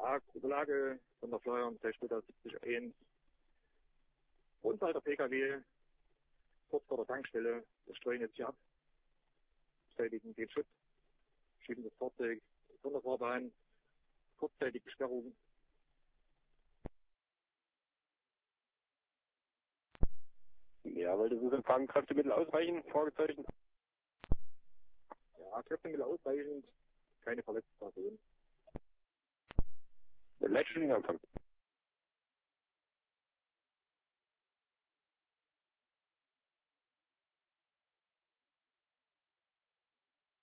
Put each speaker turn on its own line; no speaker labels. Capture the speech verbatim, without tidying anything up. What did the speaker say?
Ja, gute Lage von der Fleuer, zwei Splitter siebzig eins. Unfall der P K W, kurz vor der Tankstelle. Wir streuen jetzt hier ab, beseitigen den Schutt, schieben das Fahrzeug von der Fahrbahn, kurzzeitige Sperrung.
Ja, weil das ist empfangen, Kräftemittel ausreichen, Fragezeichen.
Ja, Kräftemittel ausreichend, keine verletzte Person.
Der Leitstelle Empfang.